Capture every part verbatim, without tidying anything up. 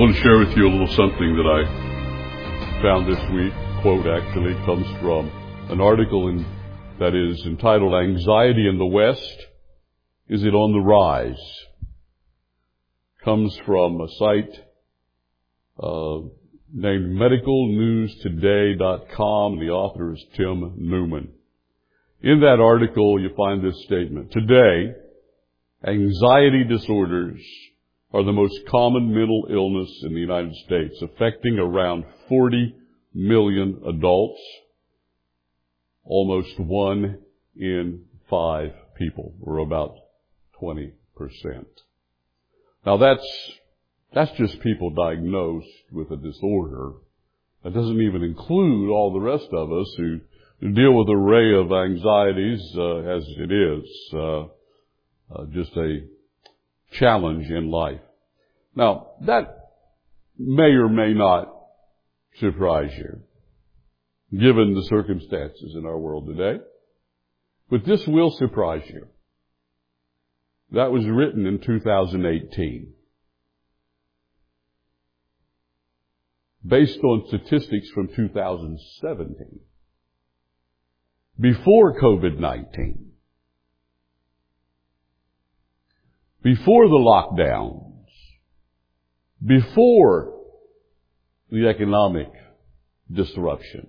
want to share with you a little something that I found this week. Quote actually comes from an article in, that is entitled "Anxiety in the West, Is It on the Rise?" Comes from a site uh, named medical news today dot com. The author is Tim Newman. In that article, you find this statement: today, anxiety disorders are the most common mental illness in the United States, affecting around forty million adults, almost one in five people, or about twenty percent. Now that's, that's just people diagnosed with a disorder. That doesn't even include all the rest of us who, who deal with an array of anxieties, uh, as it is, uh, uh, just a challenge in life. Now, that may or may not surprise you, given the circumstances in our world today. But this will surprise you. That was written in two thousand eighteen. Based on statistics from two thousand seventeen. Before COVID nineteen. Before the lockdowns. Before the economic disruption.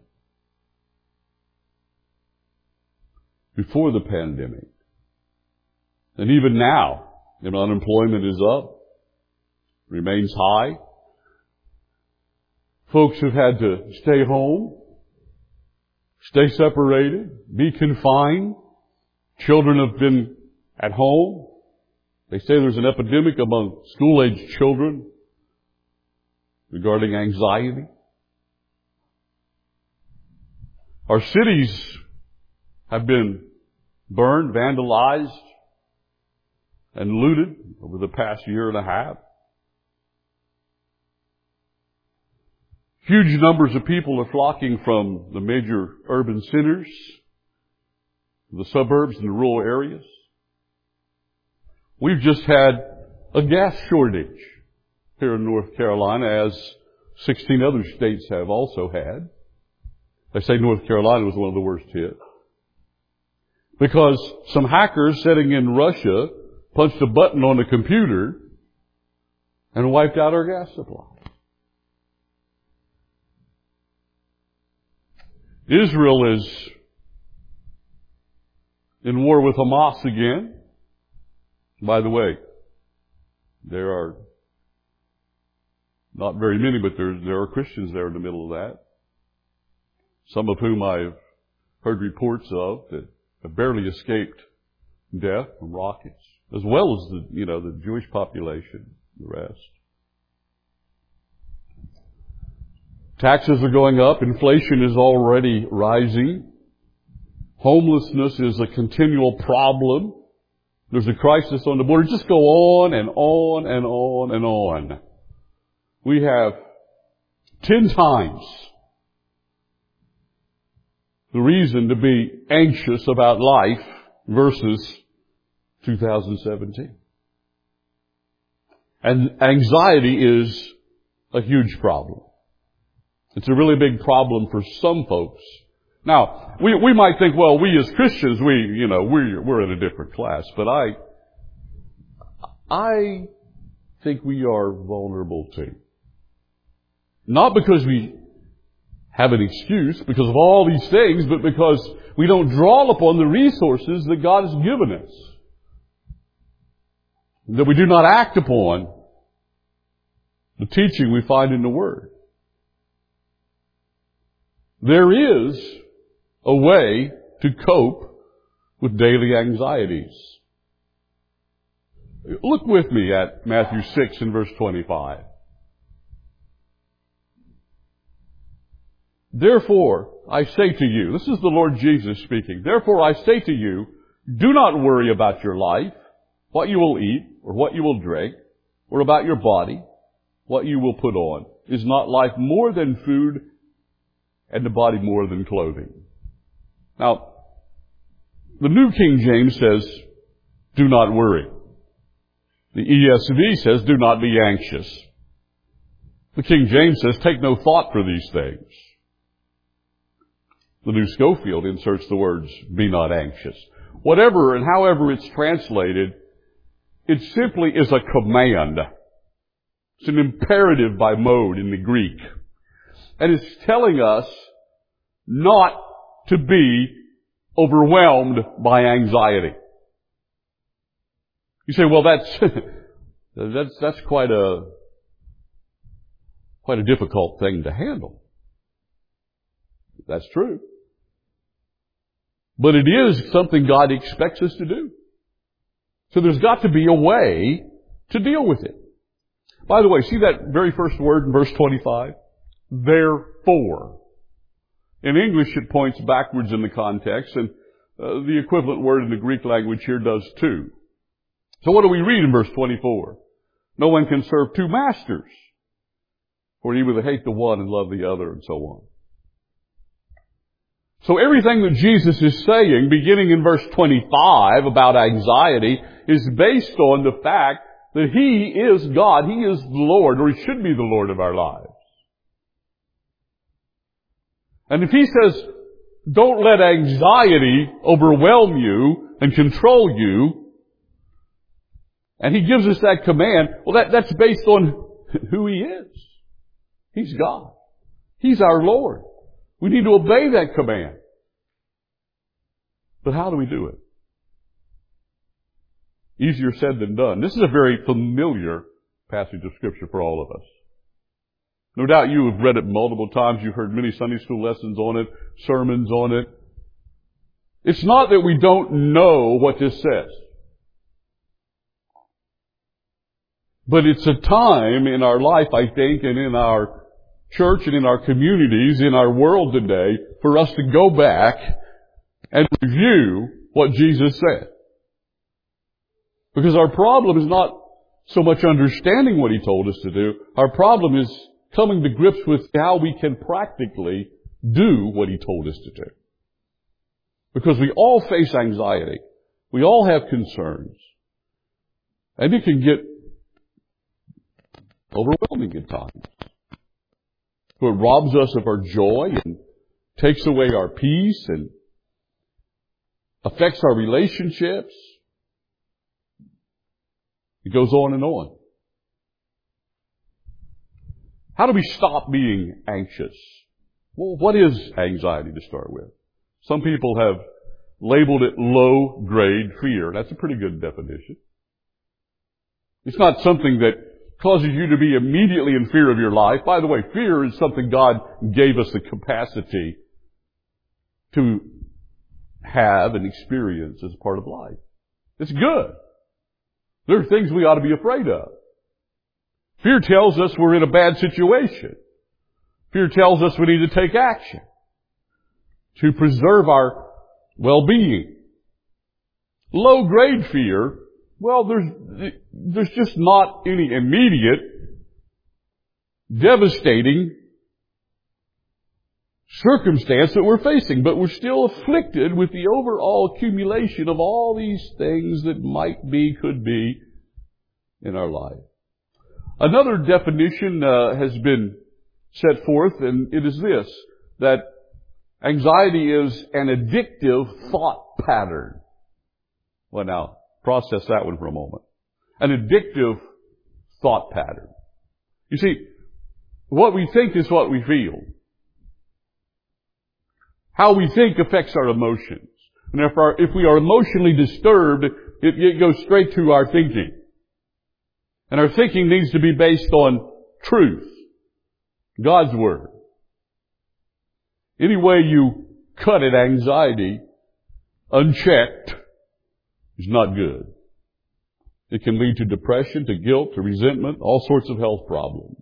Before the pandemic. And even now, you know, unemployment is up, remains high. Folks have had to stay home, stay separated, be confined. Children have been at home. They say there's an epidemic among school-aged children regarding anxiety. Our cities have been burned, vandalized, and looted over the past year and a half. Huge numbers of people are flocking from the major urban centers, the suburbs and the rural areas. We've just had a gas shortage here in North Carolina, as sixteen other states have also had. They say North Carolina was one of the worst hit, because some hackers sitting in Russia punched a button on the computer and wiped out our gas supply. Israel is in war with Hamas again. By the way, there are not very many, but there, there are Christians there in the middle of that. Some of whom I've heard reports of that have barely escaped death from rockets, as well as the, you know, the Jewish population, the rest. Taxes are going up. Inflation is already rising. Homelessness is a continual problem. There's a crisis on the border. Just go on and on and on and on. We have ten times the reason to be anxious about life versus two thousand seventeen. And anxiety is a huge problem. It's a really big problem for some folks. Now, we, we might think, well, we as Christians, we, you know, we're, we're in a different class, but I, I think we are vulnerable too. Not because we have an excuse, because of all these things, but because we don't draw upon the resources that God has given us. That we do not act upon the teaching we find in the Word. There is a way to cope with daily anxieties. Look with me at Matthew six and verse twenty-five. Therefore, I say to you, this is the Lord Jesus speaking, therefore I say to you, do not worry about your life, what you will eat, or what you will drink, or about your body, what you will put on. Is not life more than food, and the body more than clothing? Now, the New King James says, do not worry. The E S V says, do not be anxious. The King James says, take no thought for these things. The New Schofield inserts the words, be not anxious. Whatever and however it's translated, it simply is a command. It's an imperative by mode in the Greek. And it's telling us not to be overwhelmed by anxiety. You say, well, that's, that's, that's quite a, quite a difficult thing to handle. That's true. But it is something God expects us to do. So there's got to be a way to deal with it. By the way, see that very first word in verse twenty-five? Therefore. In English, it points backwards in the context, and uh, the equivalent word in the Greek language here does too. So what do we read in verse twenty-four? No one can serve two masters, for he will hate the one and love the other, and so on. So everything that Jesus is saying, beginning in verse twenty-five about anxiety, is based on the fact that He is God. He is the Lord, or He should be the Lord of our lives. And if He says, don't let anxiety overwhelm you and control you, and He gives us that command, well, that, that's based on who He is. He's God. He's our Lord. We need to obey that command. But how do we do it? Easier said than done. This is a very familiar passage of Scripture for all of us. No doubt you have read it multiple times. You've heard many Sunday school lessons on it, sermons on it. It's not that we don't know what this says. But it's a time in our life, I think, and in our church and in our communities, in our world today, for us to go back and review what Jesus said. Because our problem is not so much understanding what He told us to do. Our problem is coming to grips with how we can practically do what He told us to do. Because we all face anxiety. We all have concerns. And it can get overwhelming at times. So it robs us of our joy and takes away our peace and affects our relationships. It goes on and on. How do we stop being anxious? Well, what is anxiety to start with? Some people have labeled it low-grade fear. That's a pretty good definition. It's not something that causes you to be immediately in fear of your life. By the way, fear is something God gave us the capacity to have and experience as part of life. It's good. There are things we ought to be afraid of. Fear tells us we're in a bad situation. Fear tells us we need to take action to preserve our well-being. Low-grade fear, well, there's, there's just not any immediate, devastating circumstance that we're facing, but we're still afflicted with the overall accumulation of all these things that might be, could be in our life. Another definition uh, has been set forth, and it is this, that anxiety is an addictive thought pattern. Well, now, process that one for a moment. An addictive thought pattern. You see, what we think is what we feel. How we think affects our emotions. And if, our, if we are emotionally disturbed, it, it goes straight to our thinking. And our thinking needs to be based on truth. God's Word. Any way you cut at anxiety unchecked is not good. It can lead to depression, to guilt, to resentment, all sorts of health problems.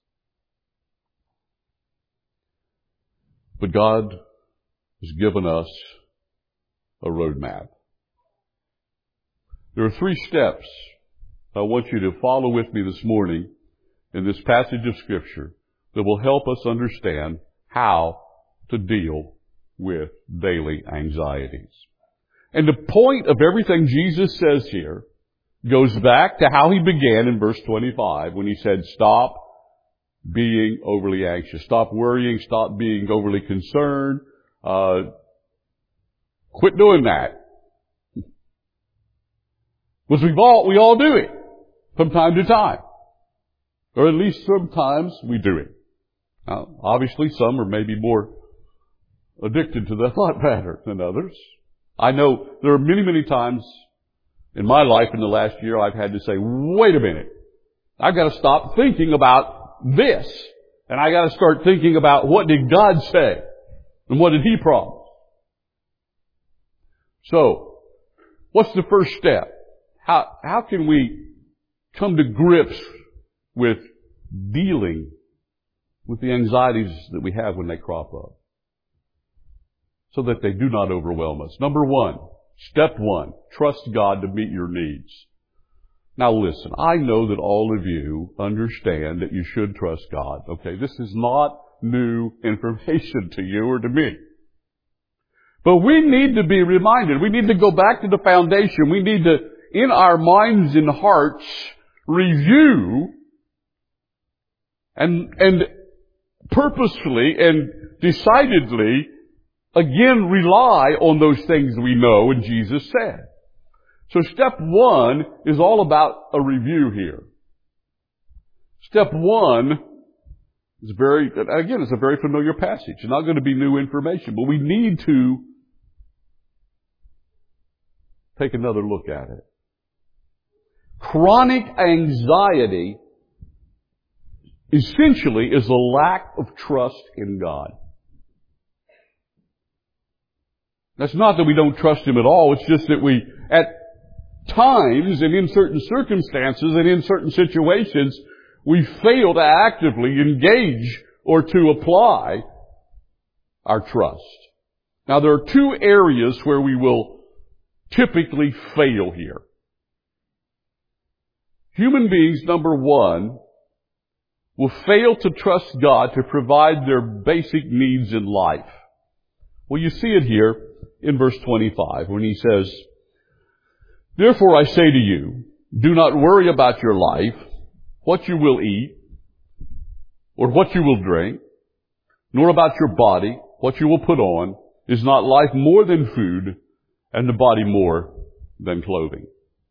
But God has given us a roadmap. There are three steps I want you to follow with me this morning in this passage of Scripture that will help us understand how to deal with daily anxieties. And the point of everything Jesus says here goes back to how He began in verse twenty-five when He said, stop being overly anxious. Stop worrying. Stop being overly concerned. Uh, quit doing that. Because we've all, we all do it from time to time. Or at least sometimes we do it. Now, obviously some are maybe more addicted to the thought pattern than others. I know there are many, many times in my life in the last year I've had to say, wait a minute. I've got to stop thinking about this. And I got to start thinking about what did God say? And what did He promise? So, what's the first step? How, how can we come to grips with dealing with the anxieties that we have when they crop up, so that they do not overwhelm us? Number one, step one, trust God to meet your needs. Now listen, I know that all of you understand that you should trust God. Okay, this is not new information to you or to me. But we need to be reminded. We need to go back to the foundation. We need to, in our minds and hearts, review and, and purposefully and decidedly again rely on those things we know and Jesus said. So step one is all about a review here. Step one is very, again, it's a very familiar passage. It's not going to be new information, but we need to take another look at it. Chronic anxiety essentially is a lack of trust in God. That's not that we don't trust Him at all. It's just that we, at times and in certain circumstances and in certain situations, we fail to actively engage or to apply our trust. Now, there are two areas where we will typically fail here. Human beings, number one, will fail to trust God to provide their basic needs in life. Well, you see it here in verse twenty-five when He says, "Therefore I say to you, do not worry about your life, what you will eat, or what you will drink, nor about your body, what you will put on. Is not life more than food, and the body more than clothing?"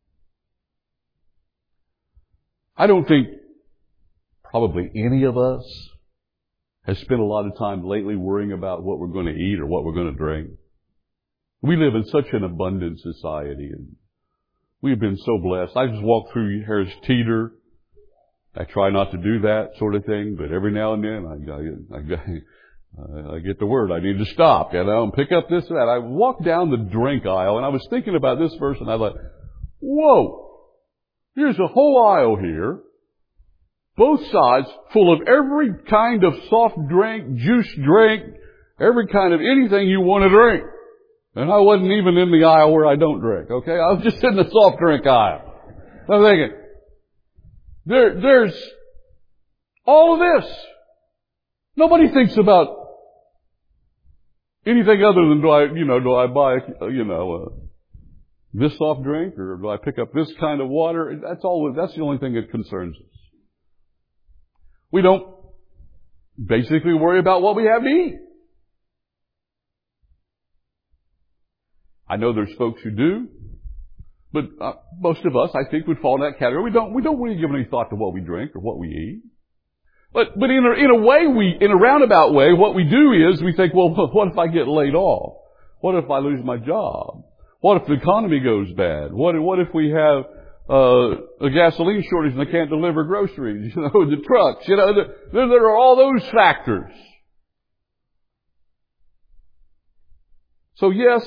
I don't think probably any of us has spent a lot of time lately worrying about what we're going to eat or what we're going to drink. We live in such an abundant society, and we've been so blessed. I just walk through Harris Teeter. I try not to do that sort of thing, but every now and then I, I, I, I get the word I need to stop, you know, and pick up this and that. I walked down the drink aisle, and I was thinking about this verse, and I thought, whoa, here's a whole aisle here, both sides full of every kind of soft drink, juice drink, every kind of anything you want to drink. And I wasn't even in the aisle where I don't drink, okay? I was just in the soft drink aisle. I'm thinking, there, there's all of this. Nobody thinks about anything other than do I, you know, do I buy, you know, uh, this soft drink, or do I pick up this kind of water? That's all, that's the only thing that concerns us. We don't basically worry about what we have to eat. I know there's folks who do, but uh, most of us, I think, would fall in that category. We don't, we don't really give any thought to what we drink or what we eat. But, but in a, in a way, we, in a roundabout way, what we do is we think, well, what if I get laid off? What if I lose my job? What if the economy goes bad? What, what if we have uh, a gasoline shortage and they can't deliver groceries? You know, the trucks. You know, there, there are all those factors. So yes,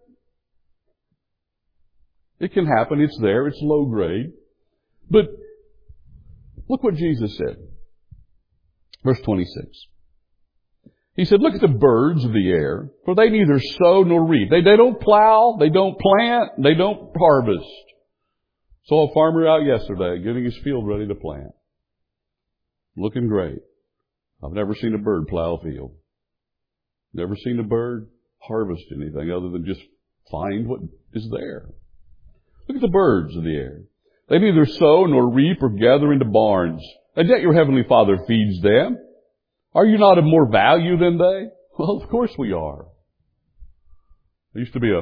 it can happen. It's there. It's low grade. But look what Jesus said. Verse twenty-six. He said, "Look at the birds of the air, for they neither sow nor reap." They, they don't plow, they don't plant, they don't harvest. Saw a farmer out yesterday getting his field ready to plant. Looking great. I've never seen a bird plow a field. Never seen a bird harvest anything other than just find what is there. Look at the birds of the air. They neither sow nor reap or gather into barns, and yet your heavenly Father feeds them. Are you not of more value than they? Well, of course we are. I used to be a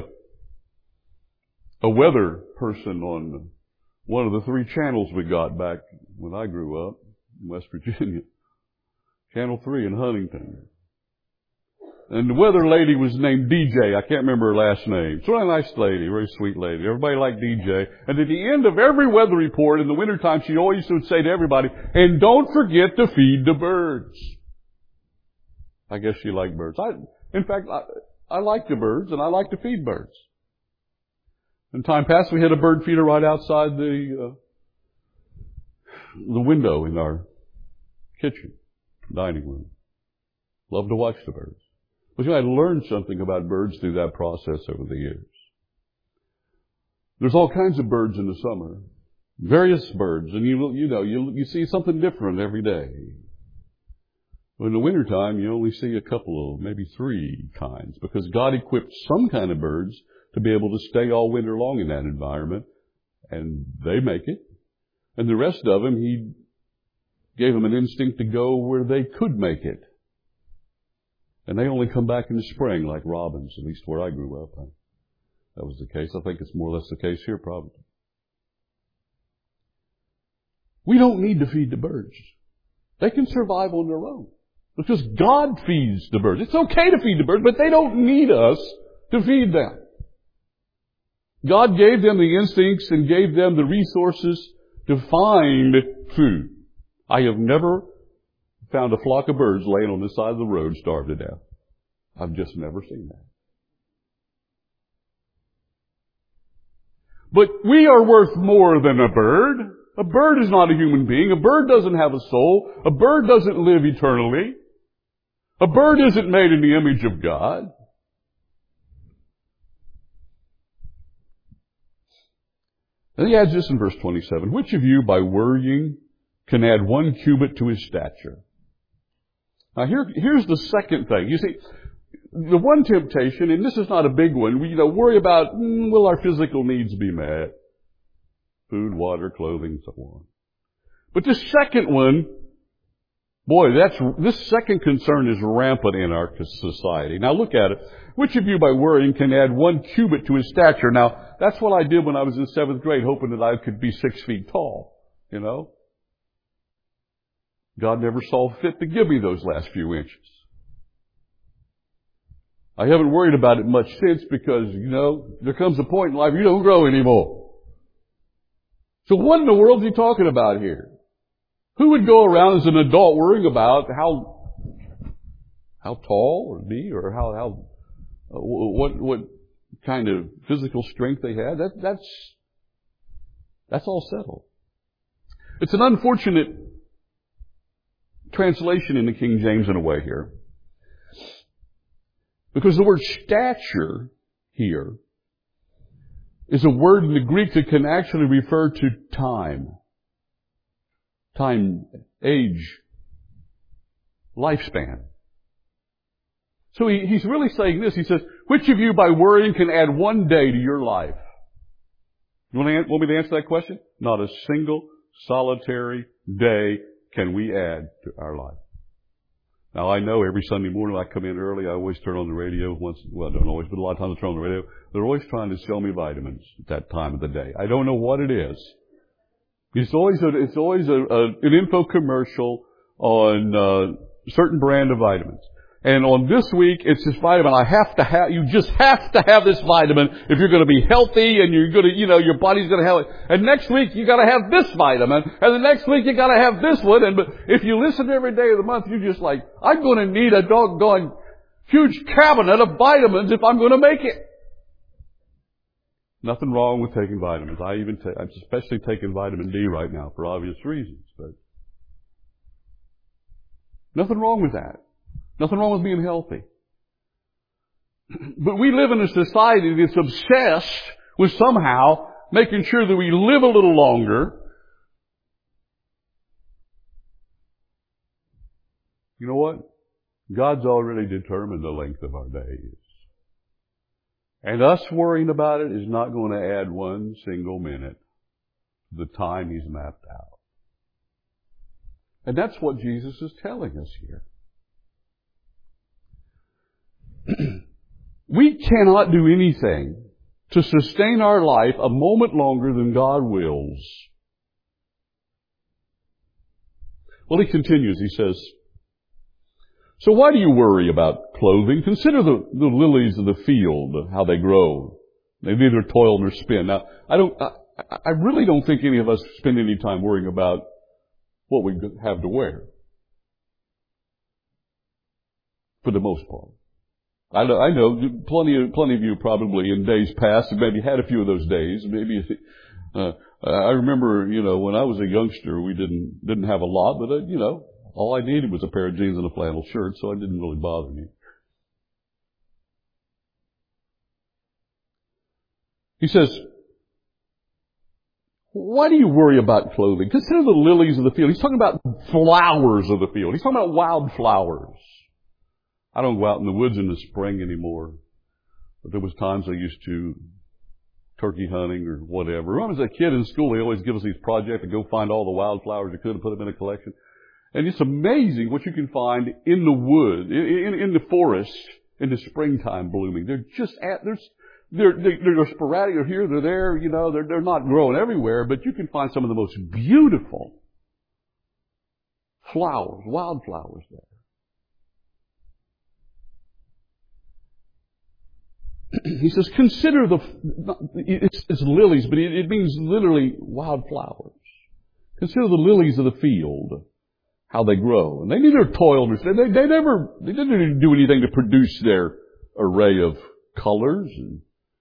a weather person on one of the three channels we got back when I grew up in West Virginia. Channel three in Huntington. And the weather lady was named D J. I can't remember her last name. She's a really nice lady, very sweet lady. Everybody liked D J. And at the end of every weather report in the wintertime, she always would say to everybody, and don't forget to feed the birds. I guess she liked birds. I, in fact, I, I like the birds, and I like to feed birds. In time past, we had a bird feeder right outside the uh, the window in our kitchen, dining room. Love to watch the birds. But you know, I learned something about birds through that process over the years. There's all kinds of birds in the summer, various birds, and you you know you you see something different every day. But in the wintertime, you only see a couple of, maybe three kinds, because God equipped some kind of birds to be able to stay all winter long in that environment, and they make it. And the rest of them, He gave them an instinct to go where they could make it. And they only come back in the spring, like robins, at least where I grew up. That was the case. I think it's more or less the case here, probably. We don't need to feed the birds. They can survive on their own. Because God feeds the birds. It's okay to feed the birds, but they don't need us to feed them. God gave them the instincts and gave them the resources to find food. I have never found a flock of birds laying on the side of the road starved to death. I've just never seen that. But we are worth more than a bird. A bird is not a human being. A bird doesn't have a soul. A bird doesn't live eternally. A bird isn't made in the image of God. And he adds this in verse twenty-seven. Which of you, by worrying, can add one cubit to his stature? Now here, here's the second thing. You see, the one temptation, and this is not a big one, we, you know, worry about, mm, will our physical needs be met? Food, water, clothing, so on. But this second one, boy, that's, this second concern is rampant in our society. Now look at it. Which of you by worrying can add one cubit to his stature? Now, that's what I did when I was in seventh grade, hoping that I could be six feet tall, you know. God never saw fit to give me those last few inches. I haven't worried about it much since because, you know, there comes a point in life you don't grow anymore. So what in the world is he talking about here? Who would go around as an adult worrying about how how tall or be or how how uh, what what kind of physical strength they had? That that's that's all settled. It's an unfortunate translation in the King James in a way here, because the word stature here is a word in the Greek that can actually refer to time. Time, age, lifespan. So he, he's really saying this. He says, which of you by worrying can add one day to your life? You want, to, want me to answer that question? Not a single solitary day can we add to our life. Now I know every Sunday morning I come in early, I always turn on the radio once, well I don't always, but a lot of times I turn on the radio. They're always trying to sell me vitamins at that time of the day. I don't know what it is. It's always a, it's always a, a, an info commercial on uh, a certain brand of vitamins. And on this week, it's this vitamin. I have to have, you just have to have this vitamin if you're going to be healthy and you're going to, you know, your body's going to have it. And next week, you got to have this vitamin. And the next week, you got to have this one. And but if you listen every day of the month, you're just like, I'm going to need a doggone huge cabinet of vitamins if I'm going to make it. Nothing wrong with taking vitamins. I even take, I'm especially taking vitamin D right now for obvious reasons, but nothing wrong with that. Nothing wrong with being healthy. But we live in a society that's obsessed with somehow making sure that we live a little longer. You know what? God's already determined the length of our days. And us worrying about it is not going to add one single minute to the time He's mapped out. And that's what Jesus is telling us here. We cannot do anything to sustain our life a moment longer than God wills. Well, he continues, he says, so why do you worry about clothing? Consider the, the lilies of the field, how they grow. They neither toil nor spin. Now, I don't, I, I really don't think any of us spend any time worrying about what we have to wear. For the most part. I know, I know plenty of, plenty of you probably in days past have maybe had a few of those days. Maybe, uh, I remember, you know, when I was a youngster, we didn't, didn't have a lot, but, uh, you know, all I needed was a pair of jeans and a flannel shirt, so it didn't really bother me. He says, why do you worry about clothing? Consider the lilies of the field. He's talking about flowers of the field. He's talking about wild flowers. I don't go out in the woods in the spring anymore. But there was times I used to turkey hunting or whatever. When I was a kid in school, they always give us these projects to go find all the wildflowers you could and put them in a collection. And it's amazing what you can find in the wood, in, in, in the forest, in the springtime blooming. They're just at, there's, they're, they're, they're sporadic. They're here, they're there, you know, they're, they're not growing everywhere, but you can find some of the most beautiful flowers, wildflowers there. He says, consider the, it's, it's lilies, but it, it means literally wildflowers. Consider the lilies of the field, how they grow. And they neither toil nor, they, they never, they didn't do anything to produce their array of colors and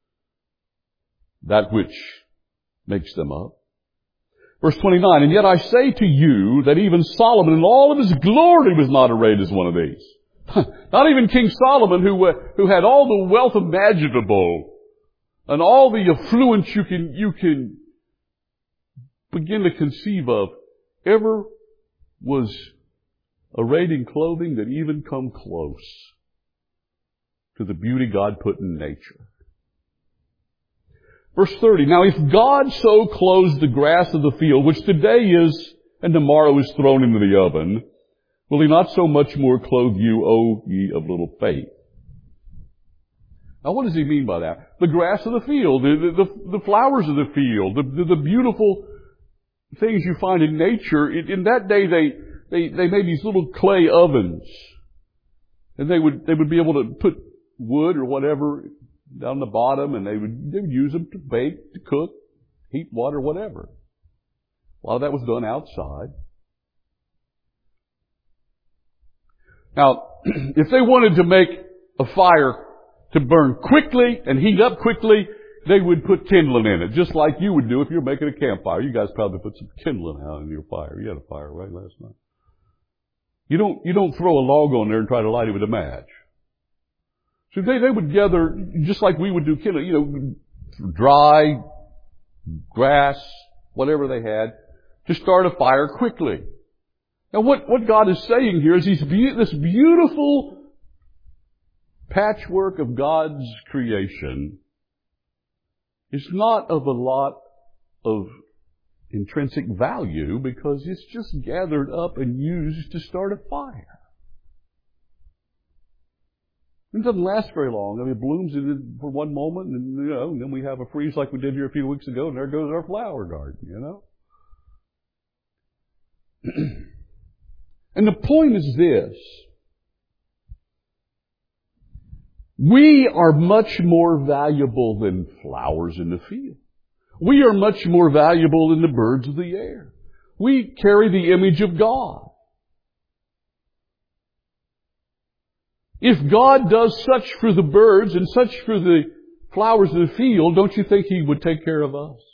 that which makes them up. Verse twenty-nine, and yet I say to you that even Solomon in all of his glory was not arrayed as one of these. Not even King Solomon, who uh, who had all the wealth imaginable and all the affluence you can you can begin to conceive of, ever was arrayed in clothing that even come close to the beauty God put in nature. Verse thirty, now if God so clothes the grass of the field, which today is and tomorrow is thrown into the oven, will he not so much more clothe you, O ye of little faith? Now what does he mean by that? The grass of the field, the, the, the flowers of the field, the, the, the beautiful things you find in nature. In, in that day they, they, they made these little clay ovens. And they would, they would be able to put wood or whatever down the bottom, and they would, they would use them to bake, to cook, heat water, whatever. A lot of that was done outside. Now, if they wanted to make a fire to burn quickly and heat up quickly, they would put kindling in it, just like you would do if you were making a campfire. You guys probably put some kindling out in your fire. You had a fire, right, last night? You don't, you don't throw a log on there and try to light it with a match. So they, they would gather, just like we would do kindling, you know, dry grass, whatever they had, to start a fire quickly. Now what, what God is saying here is he's be- this beautiful patchwork of God's creation is not of a lot of intrinsic value because it's just gathered up and used to start a fire. It doesn't last very long. I mean, it blooms for one moment and, you know, and then we have a freeze like we did here a few weeks ago and there goes our flower garden, you know. And the point is this. We are much more valuable than flowers in the field. We are much more valuable than the birds of the air. We carry the image of God. If God does such for the birds and such for the flowers of the field, don't you think He would take care of us?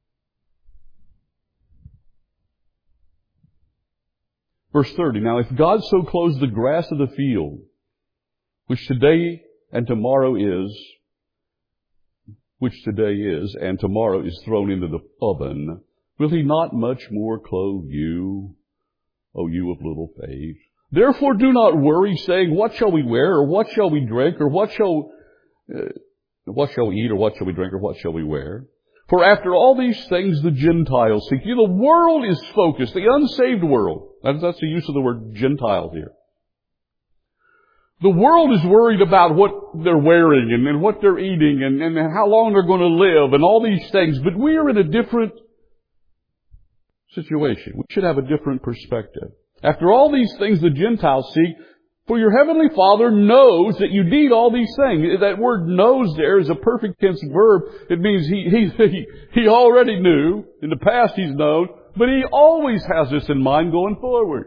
Verse thirty, now if God so clothes the grass of the field, which today and tomorrow is, which today is and tomorrow is thrown into the oven, will He not much more clothe you, O you of little faith? Therefore do not worry, saying, what shall we wear, or what shall we drink, or what shall, uh, what shall we eat, or what shall we drink, or what shall we wear? For after all these things the Gentiles seek. You know, the world is focused, the unsaved world, That's, that's the use of the word Gentile here. The world is worried about what they're wearing and, and what they're eating and, and how long they're going to live and all these things. But we are in a different situation. We should have a different perspective. After all these things the Gentiles seek, for your heavenly Father knows that you need all these things. That word knows there is a perfect tense verb. It means he, he, he, he already knew. In the past he's known. But he always has this in mind going forward.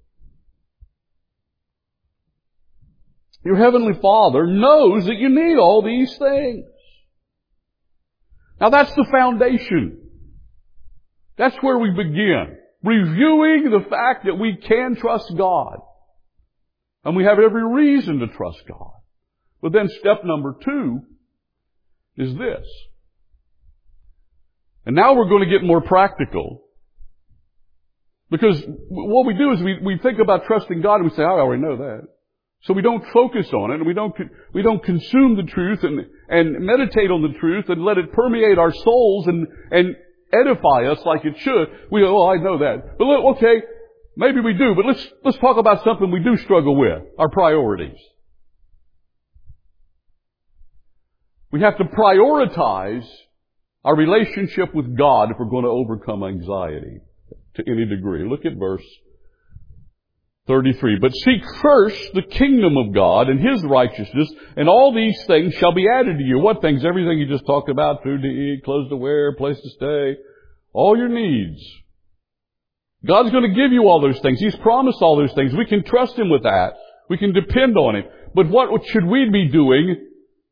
Your heavenly Father knows that you need all these things. Now that's the foundation. That's where we begin. Reviewing the fact that we can trust God. And we have every reason to trust God. But then step number two is this. And now we're going to get more practical. Because what we do is we, we think about trusting God and we say, I already know that. So we don't focus on it and we don't, we don't consume the truth and, and meditate on the truth and let it permeate our souls and, and edify us like it should. We go, oh, I know that. But look, okay, maybe we do, but let's, let's talk about something we do struggle with, our priorities. We have to prioritize our relationship with God if we're going to overcome anxiety to any degree. Look at verse thirty-three. But seek first the kingdom of God and His righteousness, and all these things shall be added to you. What things? Everything you just talked about, food to eat, clothes to wear, place to stay, all your needs. God's going to give you all those things. He's promised all those things. We can trust Him with that. We can depend on Him. But what should we be doing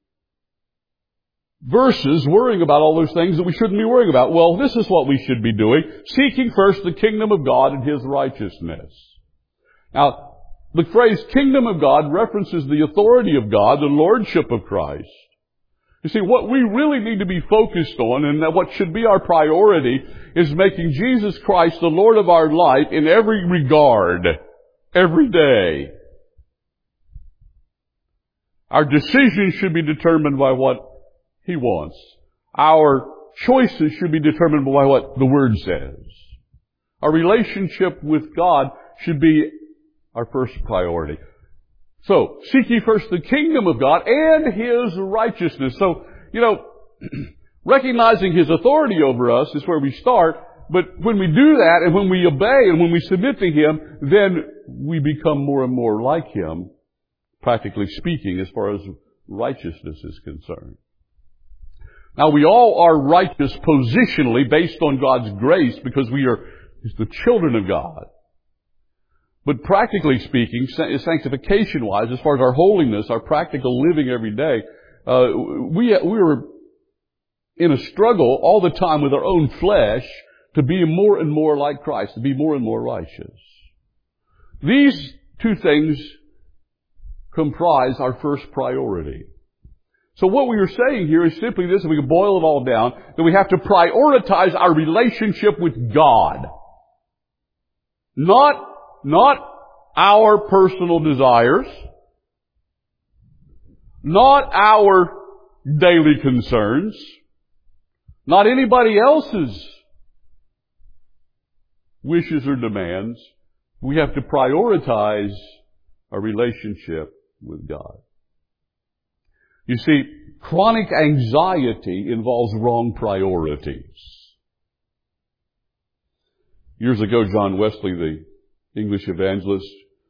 versus worrying about all those things that we shouldn't be worrying about? Well, this is what we should be doing. Seeking first the kingdom of God and His righteousness. Now, the phrase kingdom of God references the authority of God, the lordship of Christ. You see, what we really need to be focused on and what should be our priority is making Jesus Christ the Lord of our life in every regard, every day. Our decisions should be determined by what He wants. Our choices should be determined by what the Word says. Our relationship with God should be our first priority. So, seek ye first the kingdom of God and His righteousness. So, you know, recognizing His authority over us is where we start. But when we do that and when we obey and when we submit to Him, then we become more and more like Him, practically speaking, as far as righteousness is concerned. Now, we all are righteous positionally based on God's grace because we are the children of God. But practically speaking, sanctification-wise, as far as our holiness, our practical living every day, uh, we we are in a struggle all the time with our own flesh to be more and more like Christ, to be more and more righteous. These two things comprise our first priority. So what we are saying here is simply this, and we can boil it all down, that we have to prioritize our relationship with God. Not Not our personal desires, not our daily concerns, not anybody else's wishes or demands. We have to prioritize our relationship with God. You see, chronic anxiety involves wrong priorities. Years ago, John Wesley, the English evangelist,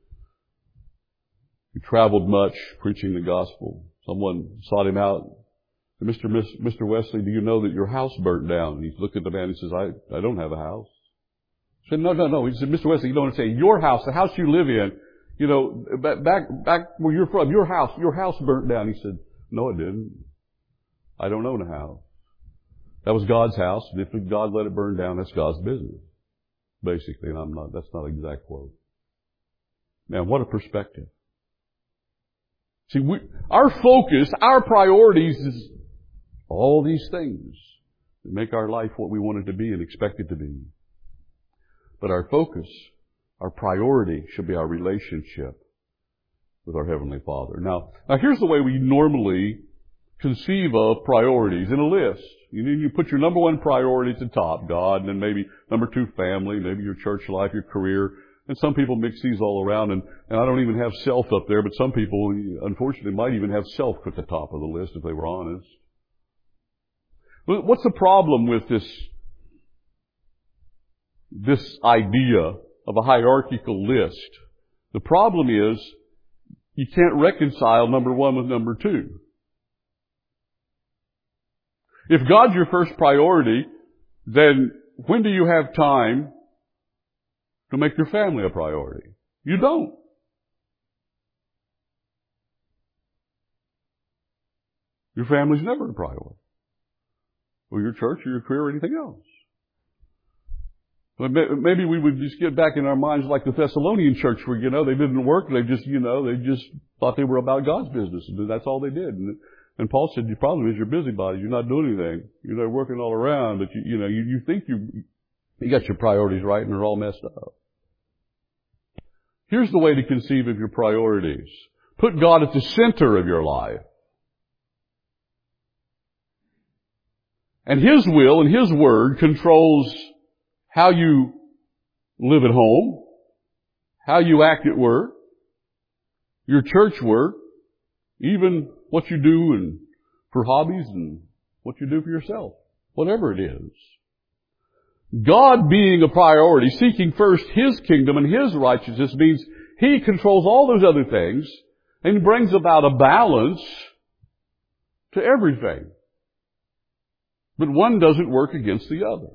he traveled much preaching the gospel. Someone sought him out. Mister Mister Wesley, do you know that your house burnt down? And he looked at the man and he says, I, I don't have a house. He said, no, no, no. He said, Mister Wesley, you don't understand. Your house, the house you live in, you know, back, back where you're from, your house, your house burnt down. He said, no, it didn't. I don't own a house. That was God's house. And if God let it burn down, that's God's business. Basically, and I'm not, that's not an exact quote. Man, what a perspective. See, we, our focus, our priorities is all these things that make our life what we want it to be and expect it to be. But our focus, our priority should be our relationship with our Heavenly Father. Now, now here's the way we normally conceive of priorities in a list. You need to put your number one priority at the top, God, and then maybe number two, family, maybe your church life, your career, And some people mix these all around, and, and I don't even have self up there, but some people, unfortunately, might even have self at the top of the list if they were honest. What's the problem with this, this idea of a hierarchical list? The problem is you can't reconcile number one with number two. If God's your first priority, then when do you have time to make your family a priority? You don't. Your family's never a priority. Or your church or your career or anything else. But maybe we would just get back in our minds like the Thessalonian church where, you know, they didn't work. They just, you know, they just thought they were about God's business. And that's all they did. And, and Paul said, your problem is you're busybodies. You're not doing anything. You're there working all around. But, you, you know, you, you think you, you got your priorities right and they're all messed up. Here's the way to conceive of your priorities. Put God at the center of your life. And His will and His Word controls how you live at home, how you act at work, your church work, even what you do and for hobbies and what you do for yourself, whatever it is. God being a priority, seeking first His kingdom and His righteousness means He controls all those other things and brings about a balance to everything. But one doesn't work against the other.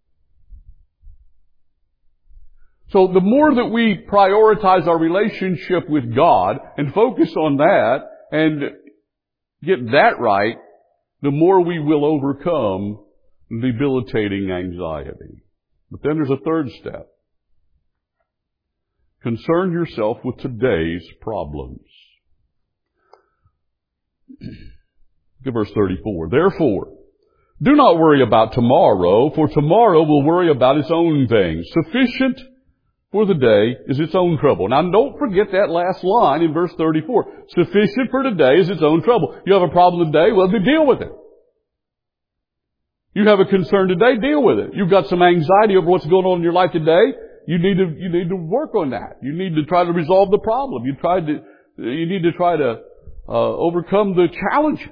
So the more that we prioritize our relationship with God and focus on that and get that right, the more we will overcome debilitating anxiety. But then there's a third step. Concern yourself with today's problems. Look at verse thirty-four. Therefore, do not worry about tomorrow, for tomorrow will worry about its own things. Sufficient for the day is its own trouble. Now don't forget that last line in verse thirty-four. Sufficient for today is its own trouble. You have a problem today, well, then deal with it. You have a concern today, deal with it. You've got some anxiety over what's going on in your life today, you need to, you need to work on that. You need to try to resolve the problem. You try to, you need to try to, uh, overcome the challenges.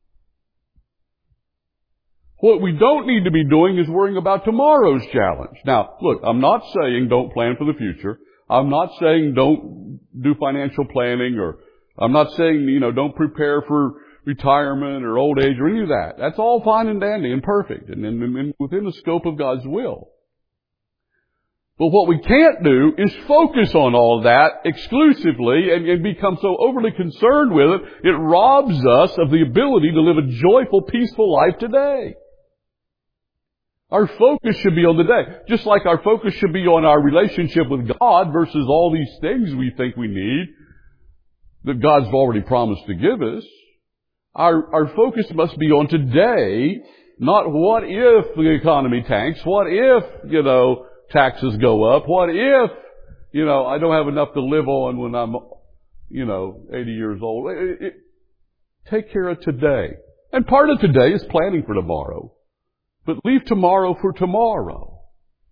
What we don't need to be doing is worrying about tomorrow's challenge. Now, look, I'm not saying don't plan for the future. I'm not saying don't do financial planning, or I'm not saying, you know, don't prepare for retirement or old age or any of that. That's all fine and dandy and perfect and, and, and within the scope of God's will. But what we can't do is focus on all of that exclusively and, and become so overly concerned with it, it robs us of the ability to live a joyful, peaceful life today. Our focus should be on the day. Just like our focus should be on our relationship with God versus all these things we think we need that God's already promised to give us. Our, our focus must be on today, not what if the economy tanks, what if, you know, taxes go up, what if, you know, I don't have enough to live on when I'm, you know, eighty years old. It, it, take care of today. And part of today is planning for tomorrow. But leave tomorrow for tomorrow.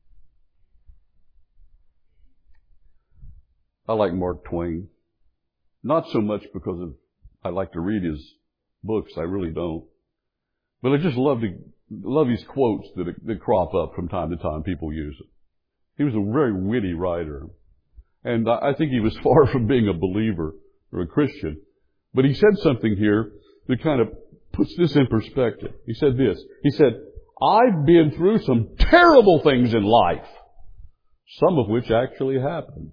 I like Mark Twain. Not so much because of, I like to read his books. I really don't. But I just love to, love these quotes that, that crop up from time to time. People use it. He was a very witty writer. And I think he was far from being a believer or a Christian. But he said something here that kind of puts this in perspective. He said this. He said, I've been through some terrible things in life, some of which actually happened.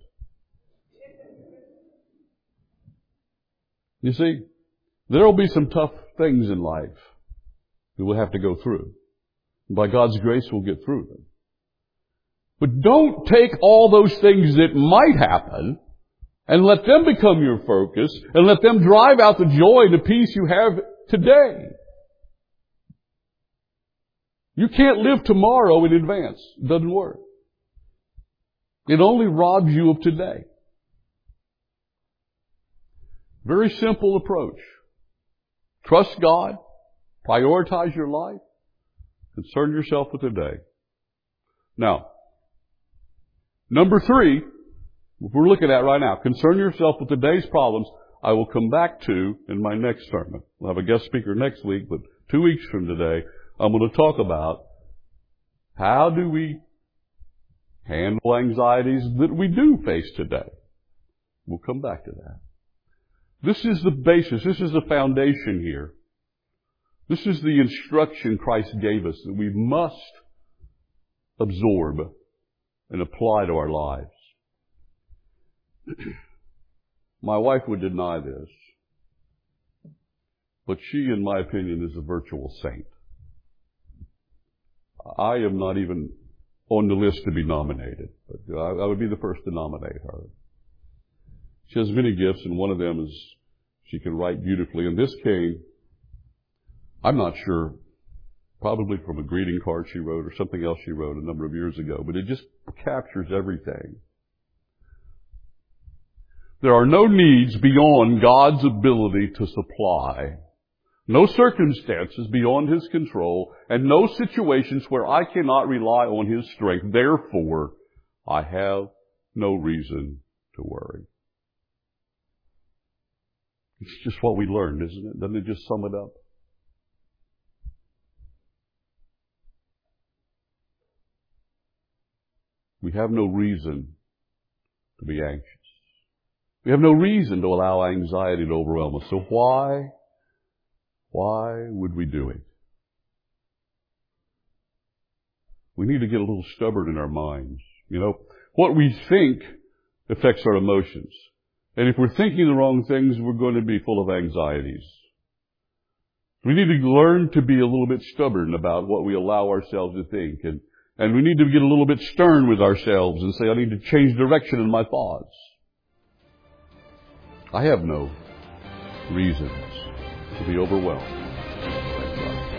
You see, there will be some tough things in life that we'll have to go through. By God's grace, we'll get through them. But don't take all those things that might happen and let them become your focus and let them drive out the joy and the peace you have today. You can't live tomorrow in advance. It doesn't work. It only robs you of today. Very simple approach. Trust God. Prioritize your life. Concern yourself with today. Now, number three, we're looking at right now. Concern yourself with today's problems. I will come back to in my next sermon. We'll have a guest speaker next week, but two weeks from today, I'm going to talk about how do we handle anxieties that we do face today. We'll come back to that. This is the basis. This is the foundation here. This is the instruction Christ gave us that we must absorb and apply to our lives. My wife would deny this, but she, in my opinion, is a virtual saint. I am not even on the list to be nominated, but I, I would be the first to nominate her. She has many gifts, and one of them is she can write beautifully. And this came, I'm not sure, probably from a greeting card she wrote or something else she wrote a number of years ago, but it just captures everything. There are no needs beyond God's ability to supply, no circumstances beyond His control, and no situations where I cannot rely on His strength. Therefore, I have no reason to worry. It's just what we learned, isn't it? Doesn't it just sum it up? We have no reason to be anxious. We have no reason to allow anxiety to overwhelm us. So why, why would we do it? We need to get a little stubborn in our minds. You know, what we think affects our emotions. And if we're thinking the wrong things, we're going to be full of anxieties. We need to learn to be a little bit stubborn about what we allow ourselves to think. And, and we need to get a little bit stern with ourselves and say, I need to change direction in my thoughts. I have no reasons to be overwhelmed. Thank God.